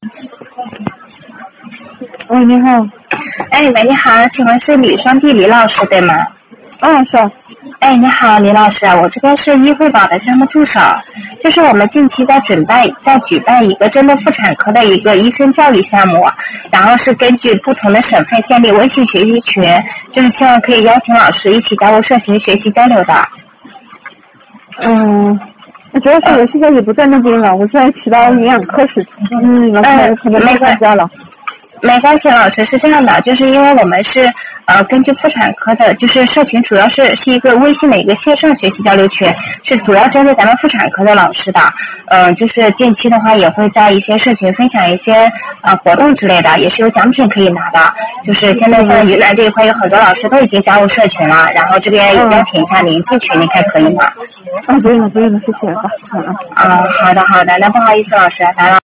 喂，你好。 哎，喂，你好，请问是李双娣李老师对吗？ 是。 哎，你好，李老师，我这边是医惠宝的项目助手，就是我们近期在举办一个针对妇产科的一个医生教育项目，然后是根据不同的省份建立微信学习群，就是希望可以邀请老师一起加入社群学习交流的。 主要是我现在也不在那边了，我在其他营养科室，老师可能不参加了。 没关系，老师是这样的，就是因为我们是根据妇产科的，就是社群主要是一个微信的一个线上学习交流群，是主要针对咱们妇产科的老师的。就是近期的话也会在一些社群分享一些活动之类的，也是有奖品可以拿的。就是现在像云南这一块有很多老师都已经加入社群了，然后这边也邀请一下您进群，您看可以吗？ 不用了，谢谢吧。 好的，那不好意思，老师打扰。